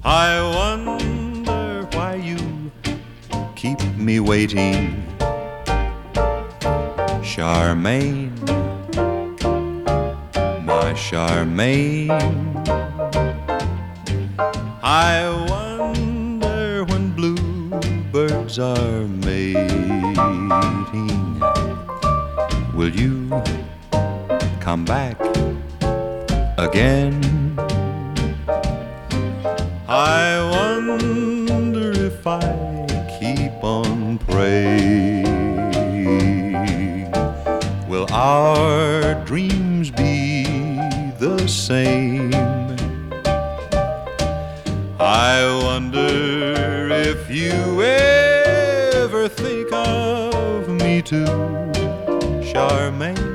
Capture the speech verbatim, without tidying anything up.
I wonder why you keep me waiting, Charmaine, my Charmaine. I wonder when bluebirds are mating, will you come back again? I wonder if I keep on praying, will our dreams be the same? I wonder if you ever think of me too, Charmaine.